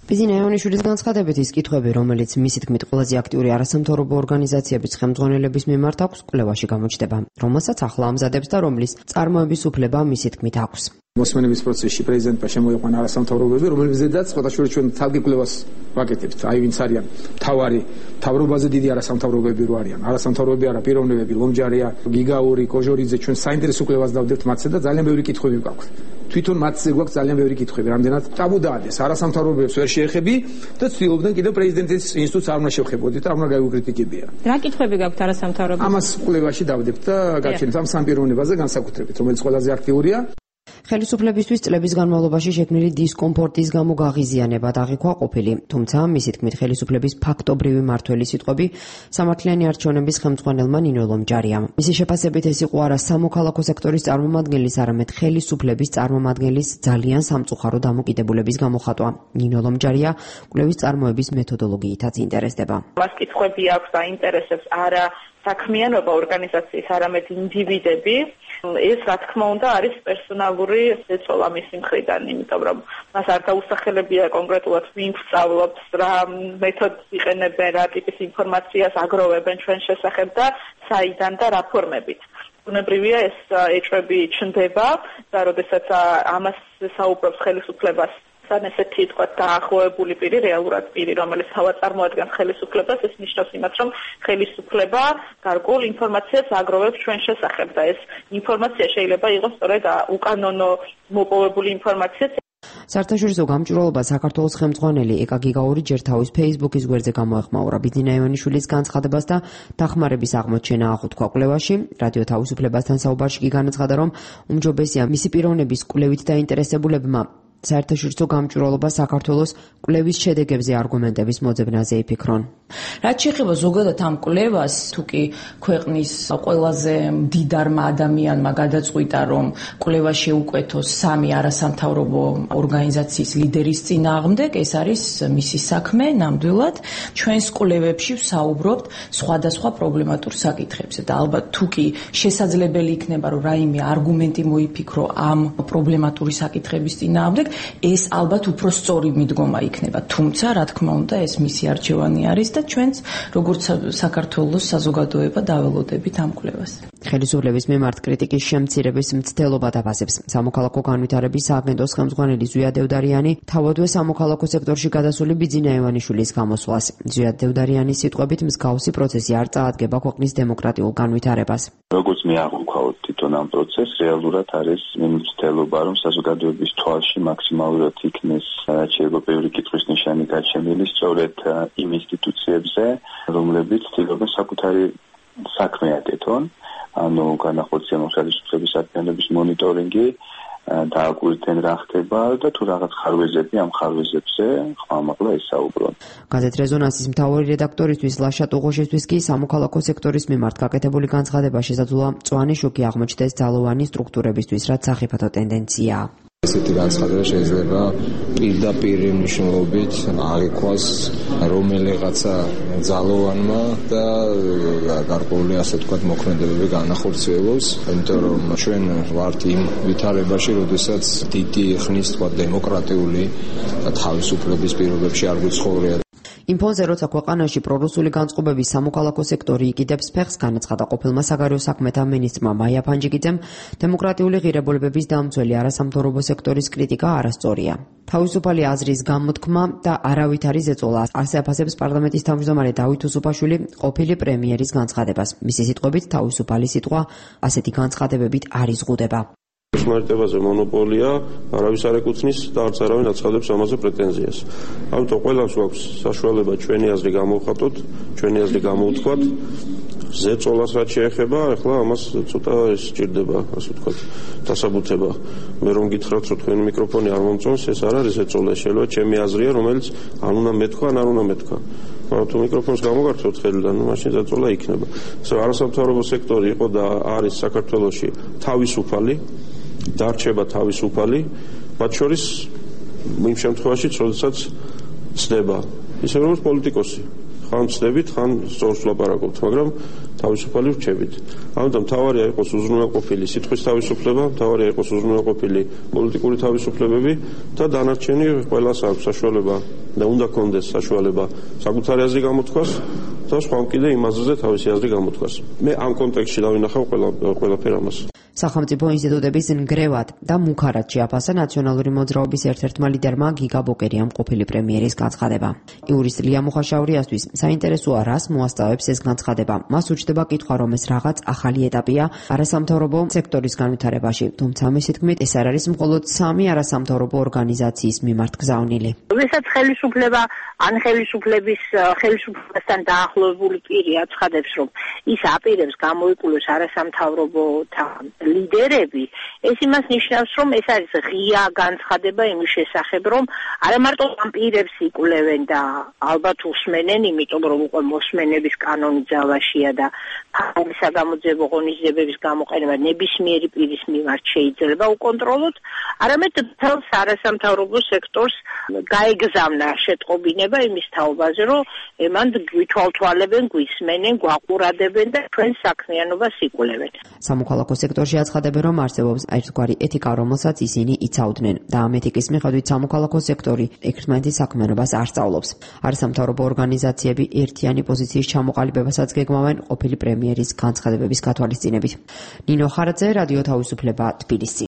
ბიზინა ივანიშვილის განცხადებით ის კითხვები, რომელიც მისი თქმით ყველაზე აქტიური არასამთავრობო ორგანიზაციების ხელმძღვანელების მიმართ აქვს, კვლევაში გამოჩნდება, რომელსაც ახლა ამზადებს და რომლის წარმოების უფლება მისი თქმით აქვს. მოსმენების პროცესში პრეზიდენტმა შემოიყვანა არასამთავრობოები, რომელებზედაც სხვადასხვა ჩვენ თავი კვლევას ვაკეთებთ. აი ვინც არიან თავარი თავრობაზე დიდი არასამთავრობოები რო არიან. არასამთავრობოები არა, პიროვნებები, ლომჯარია, გიგაური, კოჟორიძე, ჩვენ საინტერესო კვლევას დავდებთ მათზე და ძალიან ბევრი კითხვები გვაქვს. თვითონ მათზე გვაქვს ძალიან ბევრი კითხვები, რამდენად ტაბუ დაადეს არასამთავრობოებს ვერ შეეხები და ცდილობდნენ კიდევ პრეზიდენტის ინსტიტუტს არ უნდა შევხებოდეთ და არ უნდა გაიუკრიტიკებია. რა კითხვები გაქვთ არასამთავრობოებს? ამას კვლევაში დავდებთ და გაჩვენებთ ამ სამ პიროვნებაზე განსაკუთრებით, რომელიც ყველაზე აქტიურია. ხელისუფლებისთვის წლების განმავლობაში შექმნილი დისკომფორტის გამო გაღიზიანება დაღიქვა ყოფილი, თუმცა მისი თქმით ხელისუფლების ფაქტობრივი მართველი სიტყვები სამართლიანი არჩევნების ხელმძღვანელმა ნინო ლომჯარიამ. მისი შეფასებით ეს იყო არა სამოქალაქო სექტორის წარმომადგენლის, არამედ ხელისუფლების წარმომადგენლის ძალიან სამწუხარო დამოკიდებულების გამოხატვა. ნინო ლომჯარია კვლევის წარმოების მეთოდოლოგიითაც ინტერესდება. მას კითხვები აქვს და ინტერესებს არა საქმიანობა ორგანიზაციის, არამედ ინდივიდები. ეს რა თქმა უნდა არის პერსონალური ზეწოლა მისი მხრიდან, იმიტომ რომ მას არ დაუსახელებია კონკრეტულად ვინ სწავლობს, რა მეთოდს იყენებენ, რა ტიპის ინფორმაციას აგროვებენ ჩვენ შესახებ და საიდან და რა ფორმებით. ბუნებრივია ეს ეჭვები ჩნდება და როდესაც ამას საუბრობს ხელისუფლებას ესეთი თქვა დაახლოებული პირი, რეალურად პირი, რომელიც თავად წარმოადგენს ხელისუფლებას, ეს ნიშნავს იმას, რომ ხელისუფლება გარკვეულ ინფორმაციას აგროვებს ჩვენ შესახებ და ეს ინფორმაცია შეიძლება იყოს სწორედ უკანონო მოპოვებული ინფორმაცია. საერთაშორისო გამჭვირვალობა საქართველოს ხელმძღვანელი ეკა გიგაური ჯერ თავის Facebook-ის გვერდზე გამოეხმაურა ბიზინა ივანიშვილის განცხადებას და დახმარების აღმოჩენა აღუთქვა კვლევაში. რადიო თავისუფლებასთან საუბარში კი განაცხადა, რომ უმჯობესია მისი პიროვნების კვლევით დაინტერესებულებმა საერთაშორისო გამჭვირვალობა საქართველოს კვლევის შედეგებზე არგუმენტების მოძებნაზე იფიქრონ. რაც შეეხება ზოგადად ამ კვლევას, თუ კი ქვეყნის ყველაზე მდიდარმა ადამიანმა გადაწყვიტა, რომ კვლევა შეუკვეთოს 3 არასამთავრობო ორგანიზაციის ლიდერის წინააღმდეგ, ეს არის მისი საქმე. ნამდვილად ჩვენს კვლევებში ვსაუბრობთ სხვადასხვა პრობლემატურ საკითხებზე და ალბათ თუ კი შესაძლებელი იქნება, რომ რაიმე არგუმენტი მოიფიქრო ამ პრობლემატური საკითხების წინააღმდეგ, ეს ალბათ უფრო სწორი მიდგომა იქნება. თუმცა, რა თქმა უნდა, ეს მისი არჩევანი არის და ჩვენც როგორც საქართველოს საზოგადოება დაველოდებით ამ კვლევას. ხელისუფლების მიმართ კრიტიკის შემცირების მცდელობა დაბაზებს. სამოქალაქო განვითარების სააგენტოს ხელმძღვანელი ზვია დევდარიანი თავადვე სამოქალაქო სექტორში გადასული ბიზინა ივანიშვილის გამოსვლას. ზვია დევდარიანის სიტყვებით მსგავსი პროცესი არ წაადგება ქვეყნის დემოკრატიულ განვითარებას. როგორც მე აღვქვათ თვითონ ამ პროცესს რეალურად არის მცდელობა, რომ საზოგადოების თვალში მაქსიმალურად იქნეს შეიძლება ბევრი კითხვის ნიშანი გაჩენილი სწორედ იმ ინსტიტუციებზე, რომლებიც ცდილობენ საკუთარი საქმე აკეთონ, ანუ განახორციელონ ხელისუფლების საქმიანობის მონიტორინგი, დააკვირდნენ რა ხდება და თუ რაღაც ხარვეზები ამ ხარვეზებზე ხმამაღლა ისაუბრონ. გაზეთ რეზონანსის მთავარი რედაქტორისთვის ლაშა ტუღოშისთვის კი სამოქალაქო სექტორის მიმართ გაკეთებული განცხადება შესაძლოა მწვანე შოკი აღმოჩნდეს ძალოვანი სტრუქტურებისთვის, რაც სახიფათო ტენდენციაა. ესეთი განცხადება შეიძლება პირდაპირ მნიშვნელობით აღიქვას რომელიღაცა ძალოვანმა და გარკვეული ასე ვთქვათ მოქმედებები განახორციელოს, იმიტომ რომ ჩვენ ვართ იმ ვითარებაში, როდესაც დიდი ხნის თქვა დემოკრატიული და თავისუფლების პირობებში არ გვიცხოვრია. იმ ფონზე, როცა ქვეყანაში პრორუსული განწყობების სამოქალაქო სექტორი იკიდებს ფეხს, განაცხადა ყოფილმა საგარეო საქმეთა მინისტრმა მაია ფანჯიკიძემ, დემოკრატიული ღირებულებების დამცველი არასამთავრობო სექტორის კრიტიკა არასწორია. თავისუფალი აზრის გამოთქმა და არავითარი ზეწოლა ასე აფასებს პარლამენტის თავმჯდომარე დავით უსუფაშვილი ყოფილი პრემიერის განცხადებას. მისი სიტყვებით, თავისუფალი სიტყვა ასეთი განცხადებებით არ იზღუდება. ხმარდებაზე მონოპოლია, არავის არ ეკუთვნის და არც არავინ აცხადებს ამაზე პრეტენზიას. ამიტომ ყველას გვაქვს საშუალება ჩვენი აზრი გამოვხატოთ, ჩვენი აზრი გამოუთქვათ. ზეწოლას რაც შეეხება, ახლა ამას ცოტა ეს სჭირდება, ასე ვთქვათ, დასაბუთება. მე რომ გითხრათ, რომ თქვენი მიკროფონი არ მომწონს, ეს არ არის ზეწოლა, შეიძლება ჩემი აზრია, რომელიც არ უნდა მეთქვა, არ უნდა მეთქვა. მაგრამ თუ მიკროფონს გამოგართოთ ხელიდან, მაშინ ზეწოლა იქნება. ესე არასამთავრობო სექტორი იყო და არის საქართველოში თავისუფალი, დარჩება თავისუფალი, მათ შორის იმ შემთხვევაში, როდესაც ცდება, ისე როგორც პოლიტიკოსი. ხან ვწდებით, ხან სწორს ვლაპარაკობთ, მაგრამ თავისუფალი ვრჩებით. ამიტომ მთავარია იყოს უზრუნველყოფილი სიტყვის თავისუფლება, მთავარია იყოს უზრუნველყოფილი პოლიტიკური თავისუფლებები და დანარჩენი ყველას აქვს საშუალება და უნდა კონდეს საშუალება საკუთარი აზრი გამოთქვას და სხვა კიდე იმაზე თავისი აზრი გამოთქვას. მე ამ კონტექსტში დავინახავ ყველაფერ ამას. სახელმწიფო ინსტიტუტების ნგრევად და მუქარად შეაფასა ნაციონალური მოძრაობის ერთ-ერთმა ლიდერმა გიგა ბოკერიამ ყოფილი პრემიერის განცხადება. იურისტ ლია მუხაშაურიასთვის საინტერესოა რას მოასწავებს ეს განცხადება. მას უჩნდება კითხვა, რომ ეს რაღაც ახალი ეტაპია არასამთავრობო სექტორის განვითარებაში, თუმცა მისი თქმით, ეს არ არის მხოლოდ 3 არასამთავრობო ორგანიზაციის მიმართ გზავნილი. ვისაც ხელისუფლება ან ხელისუფლებასთან დაახლოებული პირი აცხადებს, რომ ის აპირებს გამოიკვლოს არასამთავრობოთა ლიდერები, ეს იმას ნიშნავს, რომ ეს არის ღია განცხადება იმის შესახებ, რომ არა მარტო ამ პირებს იკვლევენ და ალბათ უსმენენ, იმიტომ რომ უკვე მოსმენების კანონი ძალაშია და საგამოძიებო ღონისძიებების გამოყენება ნებისმიერი პირის მიმართ შეიძლება უკონტროლოთ, არამედ თელს არასამთავრობო სექტორს გაეგზავნა შეტყობინება იმის თაობაზე, რომ ემან გვითვალთვალებენ, გვისმენენ, გვაყურადებენ და ჩვენ საქმიანობას იკვლევენ. სამოქალაქო სექტორში აცხადებენ, რომ არსებობს ერთგვარი ეთიკა, რომელსაც ისინი იცავდნენ და ამ ეთიკის მიხედვით სამოქალაქო სექტორი ერთმანეთის საქმიანობას არ სწავლობს. არასამთავრობო ორგანიზაციები ერთიანი პოზიციის ჩამოყალიბებასაც გეგმავენ ყოფილი პრემიერის განცხადებების გათვალისწინებით. ნინო ხარაძე, რადიო თავისუფლება, თბილისი.